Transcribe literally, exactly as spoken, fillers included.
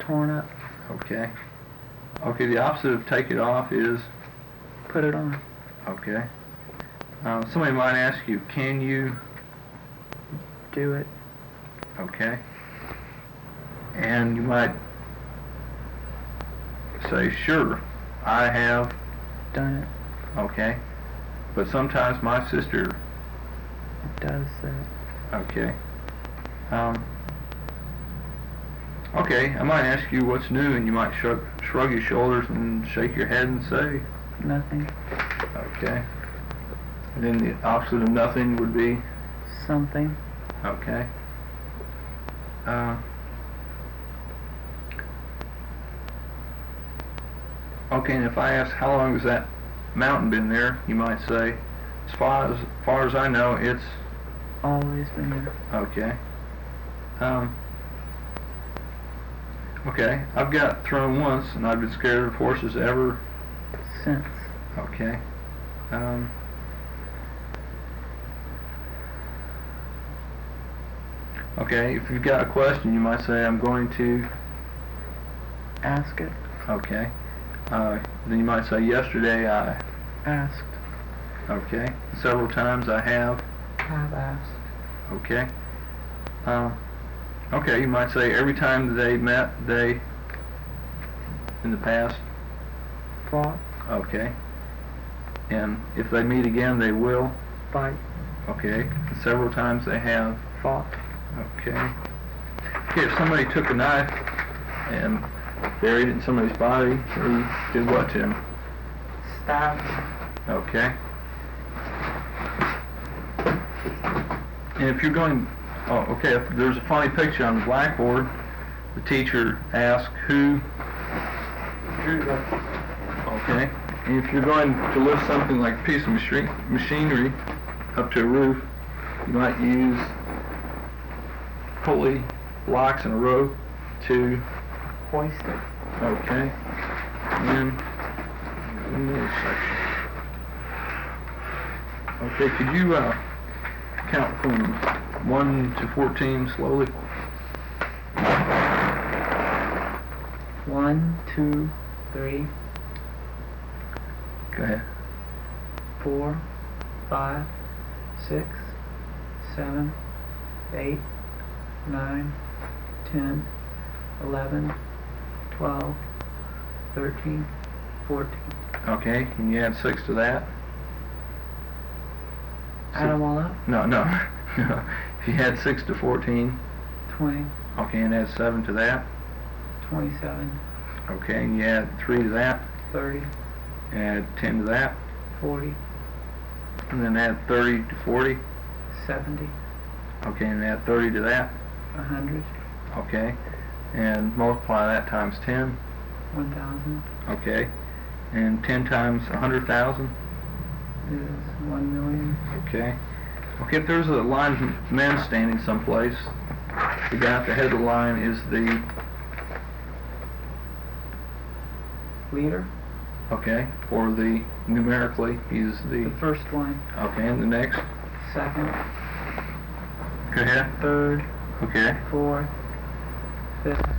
torn up. Okay. Okay, the opposite of take it off is? Put it on. Okay. Um, somebody might ask you, can you? Do it. Okay. And you might say, sure, I have done it. Okay. But sometimes my sister does that. Okay. Um, okay, I might ask you what's new, and you might shrug, shrug your shoulders and shake your head and say? Nothing. Okay. And then the opposite of nothing would be? Something. Okay. Uh, okay, and if I ask how long has that mountain been there, you might say, as far as, far as I know, it's? Always been there. Okay. Um, okay, I've got thrown once, and I've been scared of horses ever since. Okay. Um, okay, if you've got a question, you might say, I'm going to ask it. Okay. Uh, then you might say, yesterday I asked. Okay. Several times I have have asked. Okay. Um, okay, you might say, every time they met, they in the past fought. Okay. And if they meet again, they will fight. Okay. Several times they have fought. Okay. Okay, if somebody took a knife and buried it in somebody's body, he did what to him? Stabbed. Okay. And if you're going, oh, okay, if there's a funny picture on the blackboard, the teacher asks who drew that. Okay. And if you're going to lift something like a piece of machi- machinery up to a roof, you might use pulley blocks and a rope to hoist it. Okay. And then another section. Okay, could you uh, count from one to fourteen slowly? One, two, three. Go ahead. Four, five, six, seven, eight, nine, ten, eleven, twelve, thirteen, fourteen. Okay, can you add six to that? Add them all up? No, no. If you had six to fourteen. twenty. Okay, and add seven to that. twenty-seven. Okay, and you add three to that. thirty. Add ten to that. forty. And then add thirty to forty. seventy. Okay, and add thirty to that. one hundred. Okay, and multiply that times ten. one thousand. Okay, and ten times one hundred thousand? Is one million. Okay. Okay, if there's a line of men standing someplace, the guy at the head of the line is the leader. Okay, or the numerically, he's the... The first one. Okay, and the next? Second. Go ahead. Third. Okay. Fourth. Fifth.